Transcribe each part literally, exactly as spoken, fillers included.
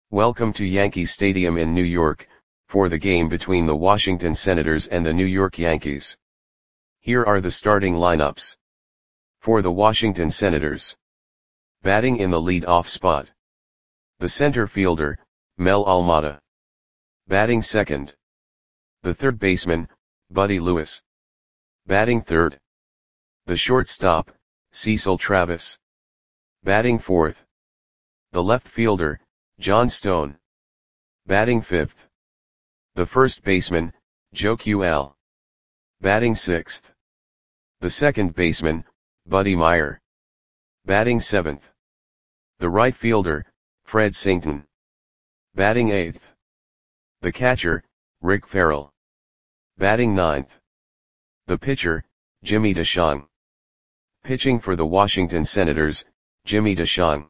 Welcome to Yankee Stadium in New York, for the game between the Washington Senators and the New York Yankees. Here are the starting lineups. For the Washington Senators. Batting in the lead-off spot. The center fielder, Mel Almada. Batting second. The third baseman, Buddy Lewis. Batting third. The shortstop, Cecil Travis. Batting fourth. The left fielder, John Stone. Batting fifth. The first baseman, Joe Q L. Batting sixth. The second baseman, Buddy Meyer. Batting seventh. The right fielder, Fred Sington. Batting eighth. The catcher, Rick Farrell. Batting ninth. The pitcher, Jimmy DeShong. Pitching for the Washington Senators, Jimmy DeShong.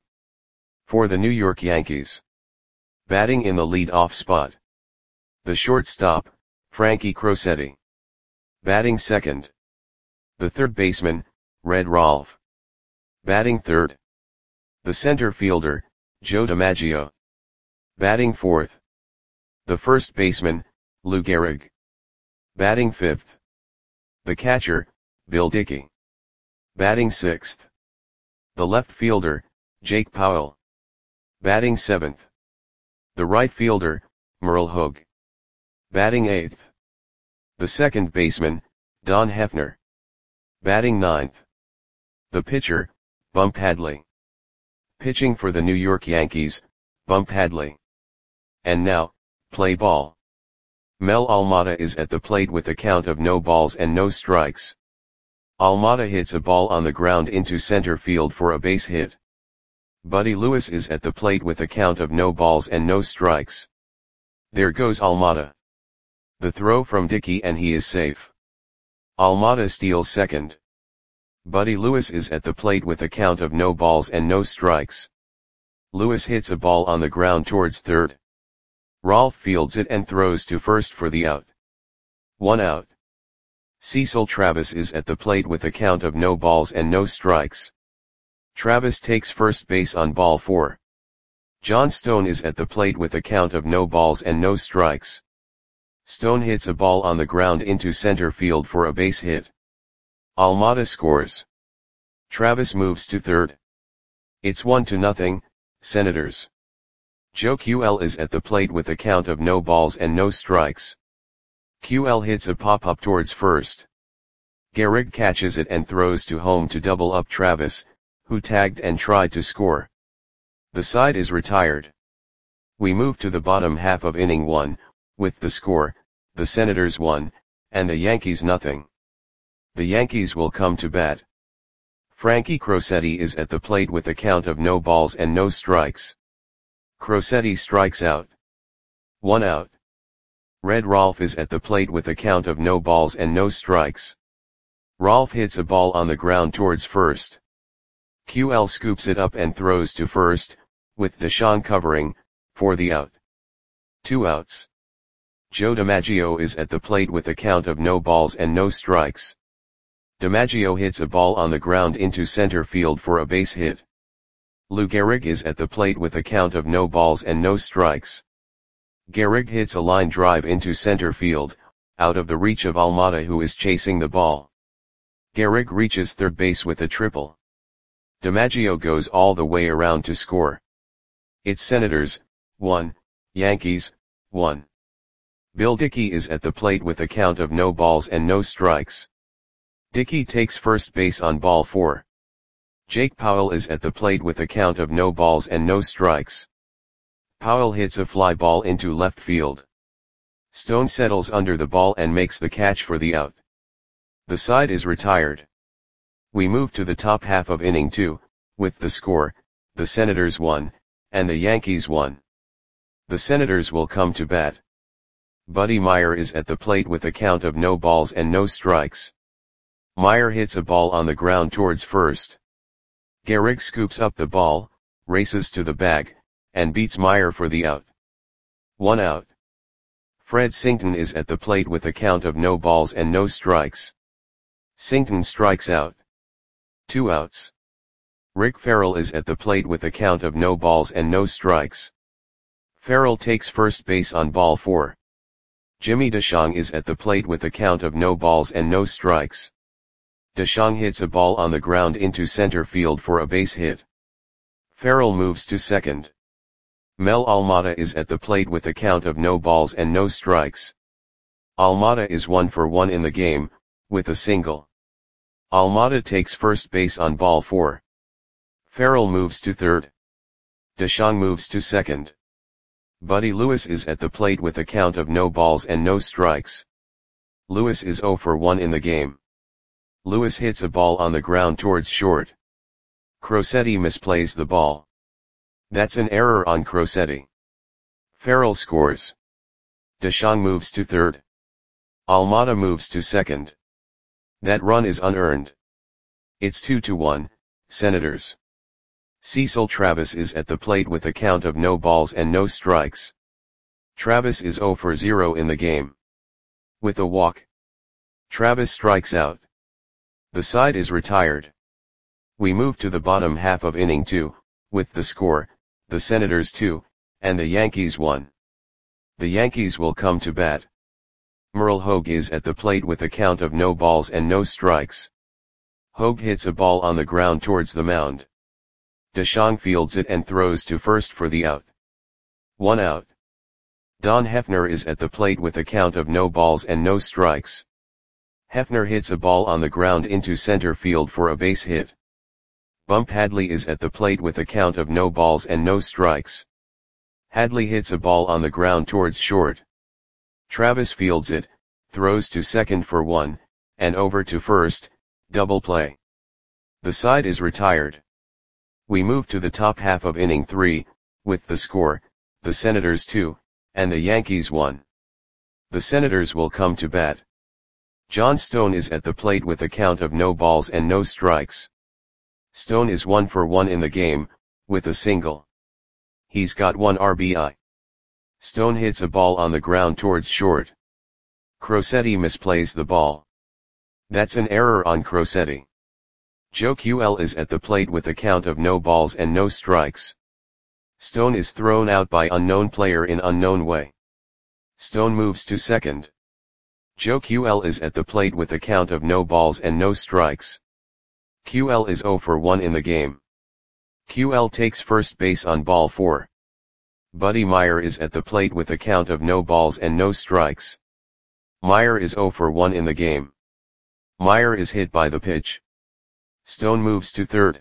For the New York Yankees. Batting in the lead-off spot. The shortstop, Frankie Crosetti. Batting second. The third baseman, Red Rolfe. Batting third. The center fielder, Joe DiMaggio. Batting fourth. The first baseman, Lou Gehrig. Batting fifth. The catcher, Bill Dickey. Batting sixth. The left fielder, Jake Powell. Batting seventh. The right fielder, Merle Hogue. Batting eighth. The second baseman, Don Hefner. Batting ninth. The pitcher, Bump Hadley. Pitching for the New York Yankees, Bump Hadley. And now, play ball. Mel Almada is at the plate with a count of no balls and no strikes. Almada hits a ball on the ground into center field for a base hit. Buddy Lewis is at the plate with a count of no balls and no strikes. There goes Almada. The throw from Dickey and he is safe. Almada steals second. Buddy Lewis is at the plate with a count of no balls and no strikes. Lewis hits a ball on the ground towards third. Rolfe fields it and throws to first for the out. One out. Cecil Travis is at the plate with a count of no balls and no strikes. Travis takes first base on ball four. John Stone is at the plate with a count of no balls and no strikes. Stone hits a ball on the ground into center field for a base hit. Almada scores. Travis moves to third. It's one to nothing, Senators. Joe Q L is at the plate with a count of no balls and no strikes. Q L hits a pop-up towards first. Gehrig catches it and throws to home to double up Travis, who tagged and tried to score. The side is retired. We move to the bottom half of inning one, with the score, the Senators one, and the Yankees nothing. The Yankees will come to bat. Frankie Crosetti is at the plate with a count of no balls and no strikes. Crosetti strikes out. One out. Red Rolfe is at the plate with a count of no balls and no strikes. Rolfe hits a ball on the ground towards first. Q L scoops it up and throws to first, with DeShong covering, for the out. Two outs. Joe DiMaggio is at the plate with a count of no balls and no strikes. DiMaggio hits a ball on the ground into center field for a base hit. Lou Gehrig is at the plate with a count of no balls and no strikes. Gehrig hits a line drive into center field, out of the reach of Almada who is chasing the ball. Gehrig reaches third base with a triple. DiMaggio goes all the way around to score. It's Senators, one, Yankees, one. Bill Dickey is at the plate with a count of no balls and no strikes. Dickey takes first base on ball four. Jake Powell is at the plate with a count of no balls and no strikes. Powell hits a fly ball into left field. Stone settles under the ball and makes the catch for the out. The side is retired. We move to the top half of inning two, with the score, the Senators one, and the Yankees one. The Senators will come to bat. Buddy Meyer is at the plate with a count of no balls and no strikes. Meyer hits a ball on the ground towards first. Gehrig scoops up the ball, races to the bag, and beats Meyer for the out. One out. Fred Sington is at the plate with a count of no balls and no strikes. Sington strikes out. Two outs. Rick Farrell is at the plate with a count of no balls and no strikes. Farrell takes first base on ball four. Jimmy DeShong is at the plate with a count of no balls and no strikes. DeShong hits a ball on the ground into center field for a base hit. Farrell moves to second. Mel Almada is at the plate with a count of no balls and no strikes. Almada is one for one in the game, with a single. Almada takes first base on ball four. Farrell moves to third. DeShong moves to second. Buddy Lewis is at the plate with a count of no balls and no strikes. Lewis is zero for one in the game. Lewis hits a ball on the ground towards short. Crosetti misplays the ball. That's an error on Crosetti. Farrell scores. DeShong moves to third. Almada moves to second. That run is unearned. It's two to one, Senators. Cecil Travis is at the plate with a count of no balls and no strikes. Travis is zero for zero in the game. With a walk, Travis strikes out. The side is retired. We move to the bottom half of inning two, with the score, the Senators two, and the Yankees one. The Yankees will come to bat. Merle Hogue is at the plate with a count of no balls and no strikes. Hogue hits a ball on the ground towards the mound. DeShong fields it and throws to first for the out. One out. Don Hefner is at the plate with a count of no balls and no strikes. Hefner hits a ball on the ground into center field for a base hit. Bump Hadley is at the plate with a count of no balls and no strikes. Hadley hits a ball on the ground towards short. Travis fields it, throws to second for one, and over to first, double play. The side is retired. We move to the top half of inning three, with the score, the Senators two, and the Yankees one. The Senators will come to bat. John Stone is at the plate with a count of no balls and no strikes. Stone is one for one in the game, with a single. He's got one R B I. Stone hits a ball on the ground towards short. Crosetti misplays the ball. That's an error on Crosetti. Joe Q L is at the plate with a count of no balls and no strikes. Stone is thrown out by unknown player in unknown way. Stone moves to second. Joe Q L is at the plate with a count of no balls and no strikes. Q L is zero for one in the game. Q L takes first base on ball four. Buddy Meyer is at the plate with a count of no balls and no strikes. Meyer is zero for one in the game. Meyer is hit by the pitch. Stone moves to third.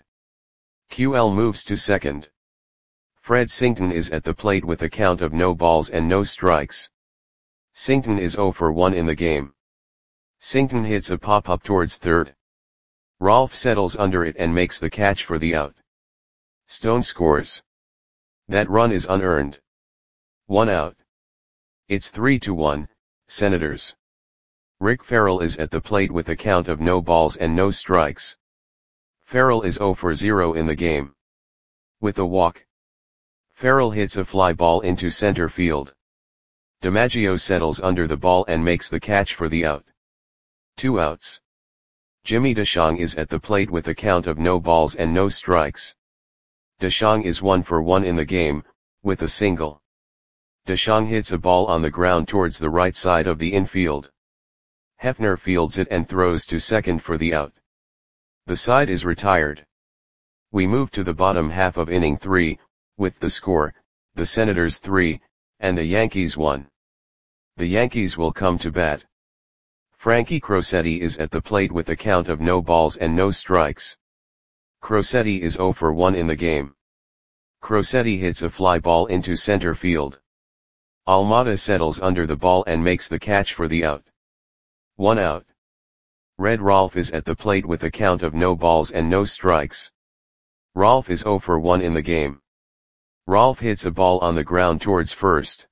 Q L moves to second. Fred Sington is at the plate with a count of no balls and no strikes. Sington is zero for one in the game. Sington hits a pop-up towards third. Rolfe settles under it and makes the catch for the out. Stone scores. That run is unearned. One out. It's three to one, Senators. Rick Farrell is at the plate with a count of no balls and no strikes. Farrell is zero for zero in the game. With a walk, Farrell hits a fly ball into center field. DiMaggio settles under the ball and makes the catch for the out. Two outs. Jimmy DeShong is at the plate with a count of no balls and no strikes. DeShong is one for one in the game, with a single. DeShong hits a ball on the ground towards the right side of the infield. Hefner fields it and throws to second for the out. The side is retired. We move to the bottom half of inning three, with the score, the Senators three, and the Yankees one. The Yankees will come to bat. Frankie Crosetti is at the plate with a count of no balls and no strikes. Crosetti is zero for one in the game. Crosetti hits a fly ball into center field. Almada settles under the ball and makes the catch for the out. One out. Red Rolfe is at the plate with a count of no balls and no strikes. Rolfe is zero for one in the game. Rolfe hits a ball on the ground towards first.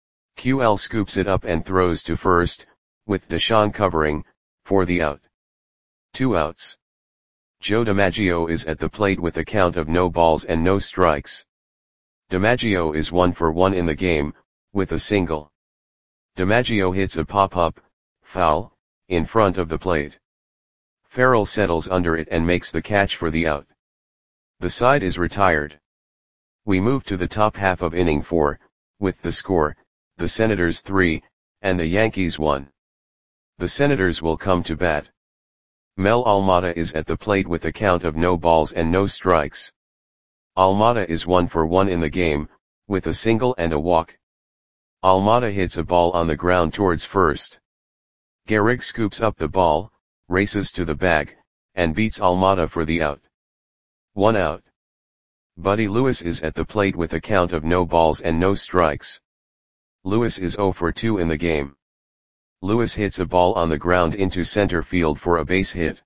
Q L scoops it up and throws to first, with DeShong covering, for the out. Two outs. Joe DiMaggio is at the plate with a count of no balls and no strikes. DiMaggio is one for one in the game, with a single. DiMaggio hits a pop-up, foul, in front of the plate. Farrell settles under it and makes the catch for the out. The side is retired. We move to the top half of inning four, with the score, the Senators three, and the Yankees one. The Senators will come to bat. Mel Almada is at the plate with a count of no balls and no strikes. Almada is one for one in the game, with a single and a walk. Almada hits a ball on the ground towards first. Gehrig scoops up the ball, races to the bag, and beats Almada for the out. One out. Buddy Lewis is at the plate with a count of no balls and no strikes. Lewis is zero for two in the game. Lewis hits a ball on the ground into center field for a base hit.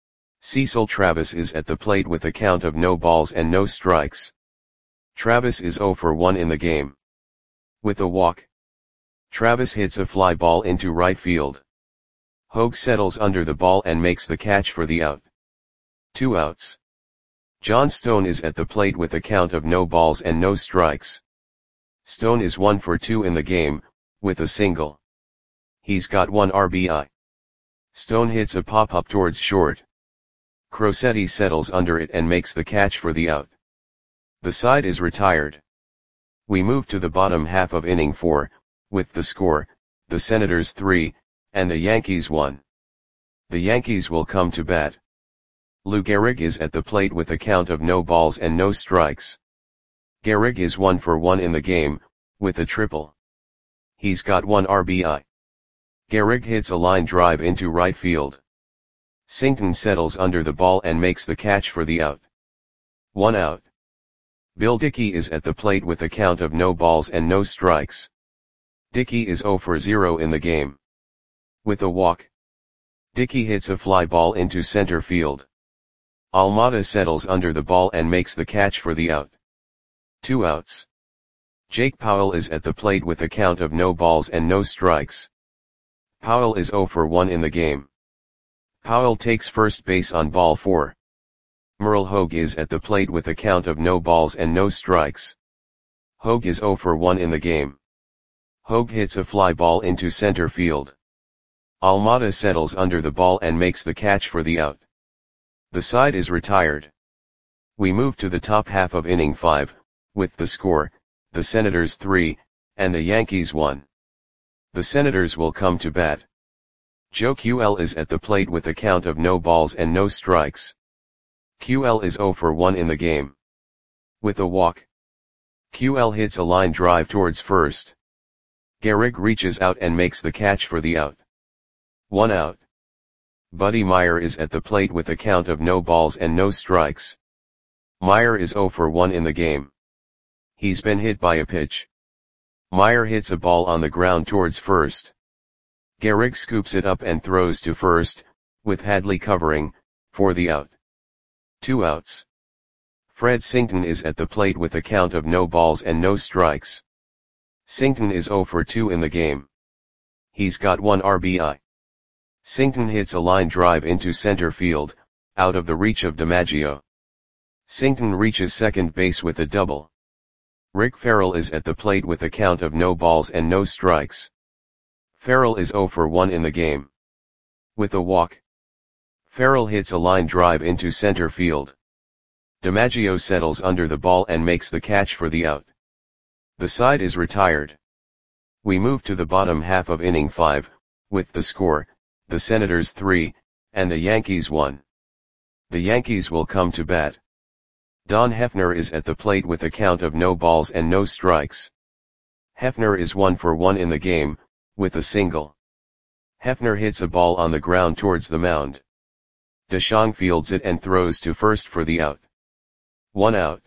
Cecil Travis is at the plate with a count of no balls and no strikes. Travis is zero for one in the game. With a walk, Travis hits a fly ball into right field. Hogue settles under the ball and makes the catch for the out. Two outs. John Stone is at the plate with a count of no balls and no strikes. Stone is one for two in the game, with a single. He's got one R B I. Stone hits a pop-up towards short. Crosetti settles under it and makes the catch for the out. The side is retired. We move to the bottom half of inning four, with the score, the Senators three, and the Yankees one. The Yankees will come to bat. Lou Gehrig is at the plate with a count of no balls and no strikes. Gehrig is one for one in the game, with a triple. He's got one R B I. Gehrig hits a line drive into right field. Singleton settles under the ball and makes the catch for the out. One out. Bill Dickey is at the plate with a count of no balls and no strikes. Dickey is zero for zero in the game. With a walk, Dickey hits a fly ball into center field. Almada settles under the ball and makes the catch for the out. Two outs. Jake Powell is at the plate with a count of no balls and no strikes. Powell is zero for one in the game. Powell takes first base on ball four. Merle Hogue is at the plate with a count of no balls and no strikes. Hogue is zero for one in the game. Hogue hits a fly ball into center field. Almada settles under the ball and makes the catch for the out. The side is retired. We move to the top half of inning five, with the score, the Senators three, and the Yankees one. The Senators will come to bat. Joe Q L is at the plate with a count of no balls and no strikes. Q L is zero for one in the game. With a walk, Q L hits a line drive towards first. Gehrig reaches out and makes the catch for the out. One out. Buddy Meyer is at the plate with a count of no balls and no strikes. Meyer is zero for one in the game. He's been hit by a pitch. Meyer hits a ball on the ground towards first. Gehrig scoops it up and throws to first, with Hadley covering, for the out. Two outs. Fred Singleton is at the plate with a count of no balls and no strikes. Singleton is zero for two in the game. He's got one R B I. Singleton hits a line drive into center field, out of the reach of DiMaggio. Singleton reaches second base with a double. Rick Farrell is at the plate with a count of no balls and no strikes. Farrell is zero for one in the game. With a walk, Farrell hits a line drive into center field. DiMaggio settles under the ball and makes the catch for the out. The side is retired. We move to the bottom half of inning five, with the score, the Senators three, and the Yankees one. The Yankees will come to bat. Don Hefner is at the plate with a count of no balls and no strikes. Hefner is one for one in the game, with a single. Hefner hits a ball on the ground towards the mound. DeShong fields it and throws to first for the out. One out.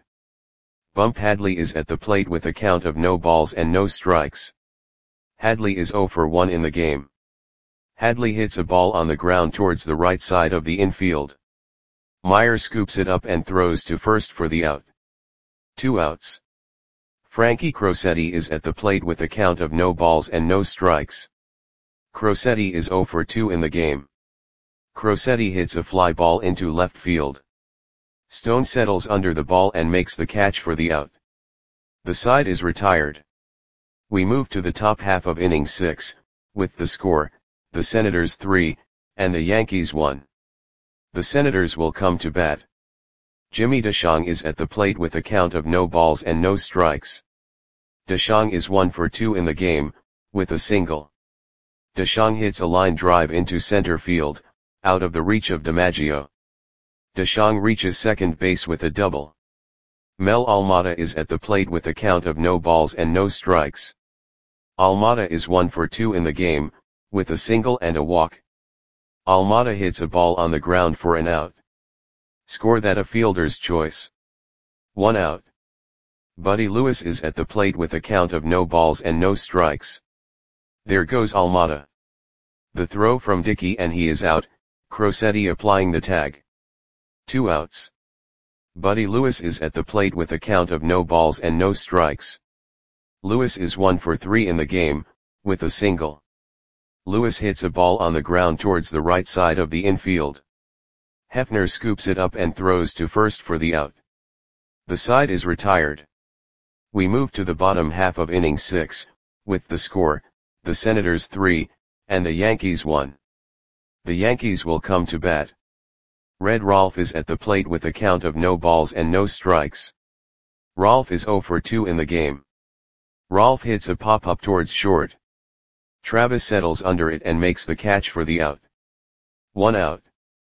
Bump Hadley is at the plate with a count of no balls and no strikes. Hadley is zero for one in the game. Hadley hits a ball on the ground towards the right side of the infield. Meyer scoops it up and throws to first for the out. Two outs. Frankie Crosetti is at the plate with a count of no balls and no strikes. Crosetti is zero for two in the game. Crosetti hits a fly ball into left field. Stone settles under the ball and makes the catch for the out. The side is retired. We move to the top half of inning six, with the score, the Senators three, and the Yankees one. The Senators will come to bat. Jimmy DeShong is at the plate with a count of no balls and no strikes. DeShong is one for two in the game, with a single. DeShong hits a line drive into center field, out of the reach of DiMaggio. DeShong reaches second base with a double. Mel Almada is at the plate with a count of no balls and no strikes. Almada is one for two in the game, with a single and a walk. Almada hits a ball on the ground for an out. Score that a fielder's choice. One out. Buddy Lewis is at the plate with a count of no balls and no strikes. There goes Almada. The throw from Dickey and he is out, Crosetti applying the tag. Two outs. Buddy Lewis is at the plate with a count of no balls and no strikes. Lewis is one for three in the game, with a single. Lewis hits a ball on the ground towards the right side of the infield. Hefner scoops it up and throws to first for the out. The side is retired. We move to the bottom half of inning six, with the score, the Senators three, and the Yankees one. The Yankees will come to bat. Red Rolf is at the plate with a count of no balls and no strikes. Rolf is oh for two in the game. Rolf hits a pop-up towards short. Travis settles under it and makes the catch for the out. One out.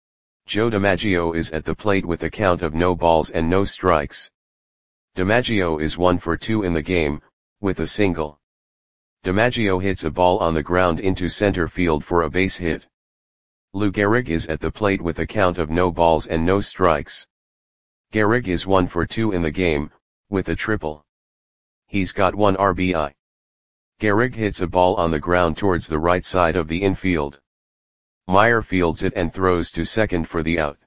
Joe DiMaggio is at the plate with a count of no balls and no strikes. DiMaggio is one for two in the game, with a single. DiMaggio hits a ball on the ground into center field for a base hit. Lou Gehrig is at the plate with a count of no balls and no strikes. Gehrig is one for two in the game, with a triple. He's got one R B I. Gehrig hits a ball on the ground towards the right side of the infield. Meyer fields it and throws to second for the out.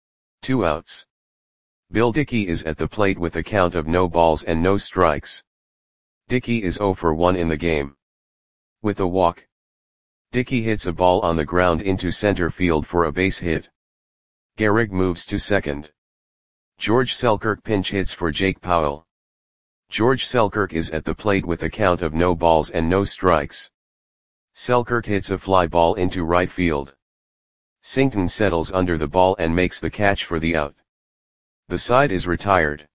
Two outs. Bill Dickey is at the plate with a count of no balls and no strikes. Dickey is oh for one in the game. With a walk. Dickey hits a ball on the ground into center field for a base hit. Gehrig moves to second. George Selkirk pinch hits for Jake Powell. George Selkirk is at the plate with a count of no balls and no strikes. Selkirk hits a fly ball into right field. Singleton settles under the ball and makes the catch for the out. The side is retired.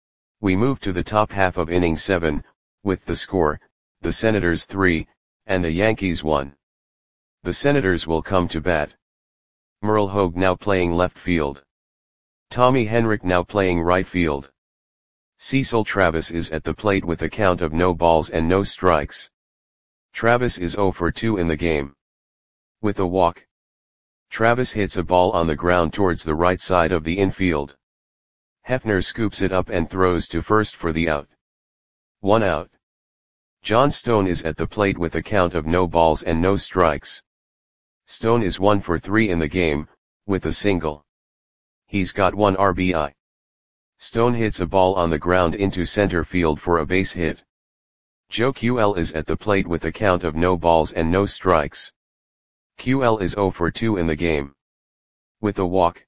We move to the top half of inning seven, with the score, the Senators three, and the Yankees one. The Senators will come to bat. Merle Hogue now playing left field. Tommy Henrich now playing right field. Cecil Travis is at the plate with a count of no balls and no strikes. Travis is oh for two in the game. With a walk. Travis hits a ball on the ground towards the right side of the infield. Hefner scoops it up and throws to first for the out. One out. John Stone is at the plate with a count of no balls and no strikes. Stone is one for three in the game, with a single. He's got one R B I. Stone hits a ball on the ground into center field for a base hit. Joe Q L is at the plate with a count of no balls and no strikes. Q L is oh for two in the game. With a walk.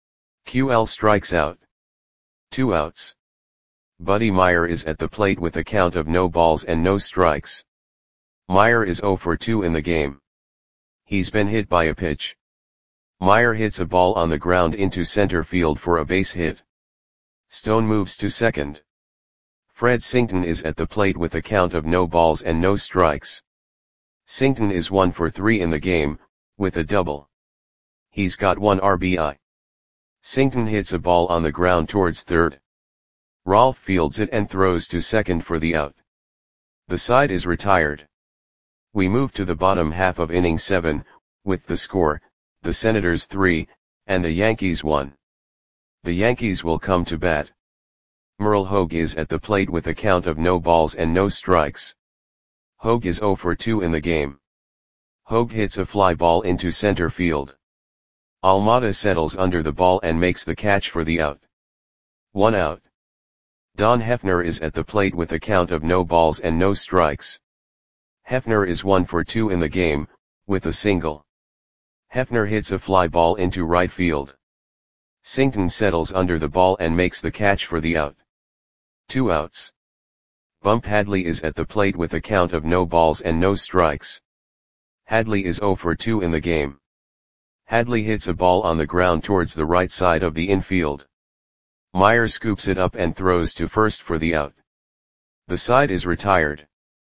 Q L strikes out. Two outs. Buddy Meyer is at the plate with a count of no balls and no strikes. Meyer is oh for two in the game. He's been hit by a pitch. Meyer hits a ball on the ground into center field for a base hit. Stone moves to second. Fred Singleton is at the plate with a count of no balls and no strikes. Singleton is one for three in the game, with a double. He's got one R B I. Singleton hits a ball on the ground towards third. Rolf fields it and throws to second for the out. The side is retired. We move to the bottom half of inning seven, with the score, the Senators three, and the Yankees one. The Yankees will come to bat. Merle Hogue is at the plate with a count of no balls and no strikes. Hogue is oh for two in the game. Hogue hits a fly ball into center field. Almada settles under the ball and makes the catch for the out. One out. Don Hefner is at the plate with a count of no balls and no strikes. Hefner is one for two in the game, with a single. Hefner hits a fly ball into right field. Singleton settles under the ball and makes the catch for the out. Two outs. Bump Hadley is at the plate with a count of no balls and no strikes. Hadley is oh for two in the game. Hadley hits a ball on the ground towards the right side of the infield. Meyer scoops it up and throws to first for the out. The side is retired.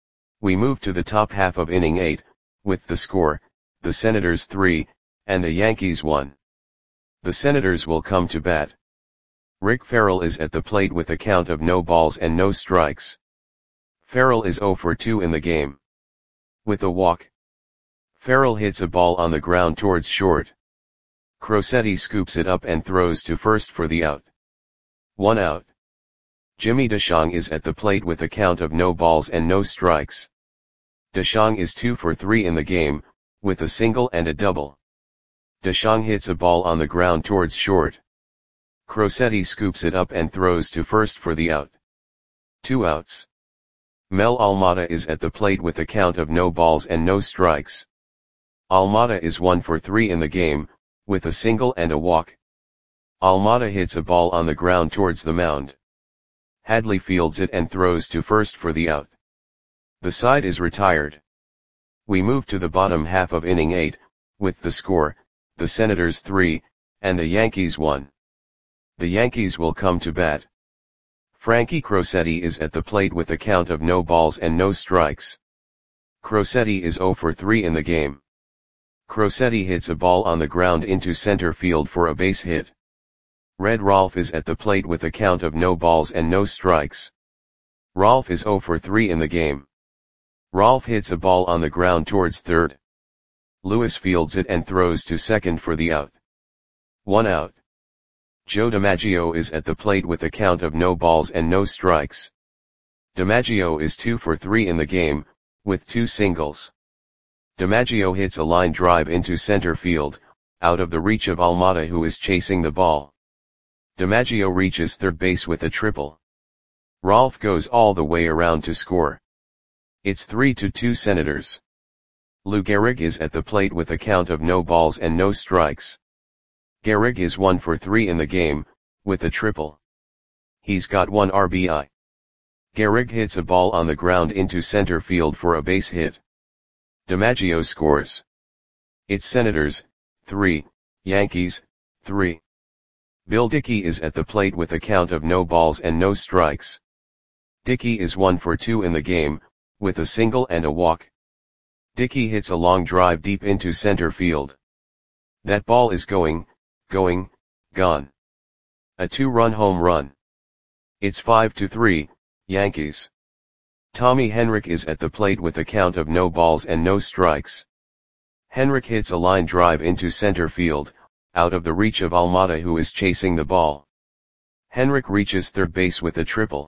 We move to the top half of inning eight, with the score, the Senators three, and the Yankees one. The Senators will come to bat. Rick Farrell is at the plate with a count of no balls and no strikes. Farrell is oh for two in the game. With a walk. Farrell hits a ball on the ground towards short. Crosetti scoops it up and throws to first for the out. One out. Jimmy DeShong is at the plate with a count of no balls and no strikes. DeShong is two for three in the game, with a single and a double. DeShong hits a ball on the ground towards short. Crosetti scoops it up and throws to first for the out. Two outs. Mel Almada is at the plate with a count of no balls and no strikes. Almada is one for three in the game, with a single and a walk. Almada hits a ball on the ground towards the mound. Hadley fields it and throws to first for the out. The side is retired. We move to the bottom half of inning eight, with the score, the Senators three, and the Yankees one. The Yankees will come to bat. Frankie Crosetti is at the plate with a count of no balls and no strikes. Crosetti is oh for three in the game. Crosetti hits a ball on the ground into center field for a base hit. Red Rolfe is at the plate with a count of no balls and no strikes. Rolfe is oh for three in the game. Rolfe hits a ball on the ground towards third. Lewis fields it and throws to second for the out. One out. Joe DiMaggio is at the plate with a count of no balls and no strikes. DiMaggio is two for three in the game, with two singles. DiMaggio hits a line drive into center field, out of the reach of Almada who is chasing the ball. DiMaggio reaches third base with a triple. Rolfe goes all the way around to score. It's three to two Senators. Lou Gehrig is at the plate with a count of no balls and no strikes. Gehrig is one for three in the game, with a triple. He's got one R B I. Gehrig hits a ball on the ground into center field for a base hit. DiMaggio scores. It's Senators, three, Yankees, three. Bill Dickey is at the plate with a count of no balls and no strikes. Dickey is one for two in the game, with a single and a walk. Dickey hits a long drive deep into center field. That ball is going, going, gone. A two-run home run. It's five to three, Yankees. Tommy Henrich is at the plate with a count of no balls and no strikes. Henrich hits a line drive into center field, out of the reach of Almada who is chasing the ball. Henrich reaches third base with a triple.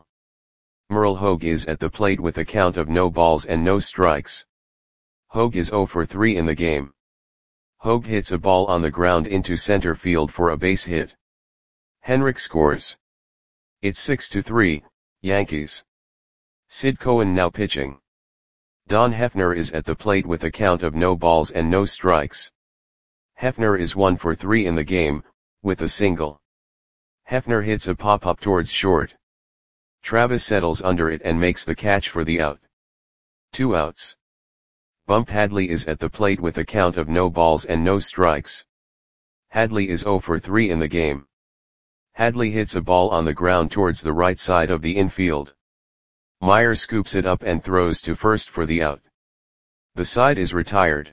Merle Hogue is at the plate with a count of no balls and no strikes. Hogue is oh for three in the game. Hogue hits a ball on the ground into center field for a base hit. Henrich scores. It's six to three, Yankees. Sid Cohen now pitching. Don Hefner is at the plate with a count of no balls and no strikes. Hefner is one for three in the game, with a single. Hefner hits a pop-up towards short. Travis settles under it and makes the catch for the out. Two outs. Bump Hadley is at the plate with a count of no balls and no strikes. Hadley is oh for three in the game. Hadley hits a ball on the ground towards the right side of the infield. Meyer scoops it up and throws to first for the out. The side is retired.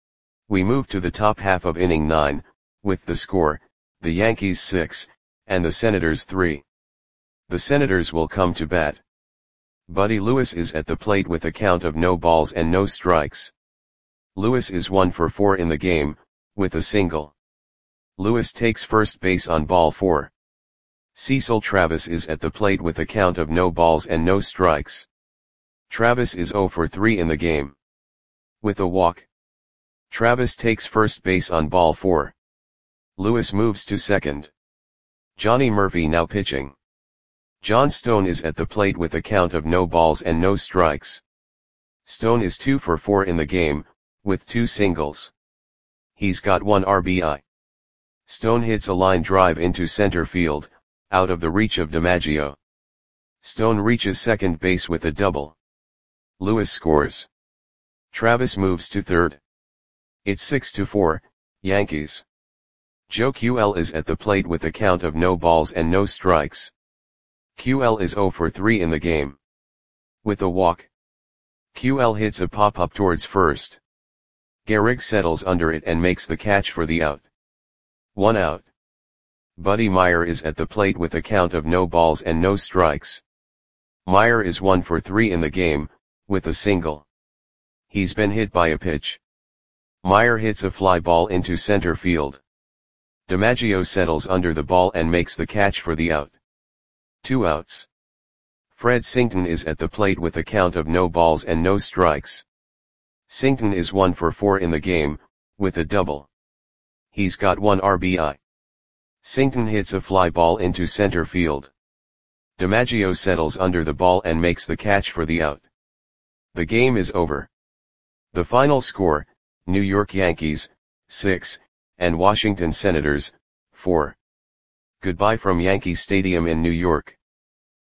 We move to the top half of inning nine, with the score, the Yankees six, and the Senators three. The Senators will come to bat. Buddy Lewis is at the plate with a count of no balls and no strikes. Lewis is one for four in the game, with a single. Lewis takes first base on ball four. Cecil Travis is at the plate with a count of no balls and no strikes. Travis is oh for three in the game. With a walk. Travis takes first base on ball four. Lewis moves to second. Johnny Murphy now pitching. John Stone is at the plate with a count of no balls and no strikes. Stone is two for four in the game, with two singles. He's got one R B I. Stone hits a line drive into center field, out of the reach of DiMaggio. Stone reaches second base with a double. Lewis scores. Travis moves to third. It's six to four, Yankees. Joe Q L is at the plate with a count of no balls and no strikes. Q L is oh for three in the game. With a walk, Q L hits a pop-up towards first. Gehrig settles under it and makes the catch for the out. One out. Buddy Meyer is at the plate with a count of no balls and no strikes. Meyer is one for three in the game, with a single. He's been hit by a pitch. Meyer hits a fly ball into center field. DiMaggio settles under the ball and makes the catch for the out. Two outs. Fred Sington is at the plate with a count of no balls and no strikes. Sington is one for four in the game, with a double. He's got one R B I. Sington hits a fly ball into center field. DiMaggio settles under the ball and makes the catch for the out. The game is over. The final score, New York Yankees, six, and Washington Senators, four. Goodbye from Yankee Stadium in New York.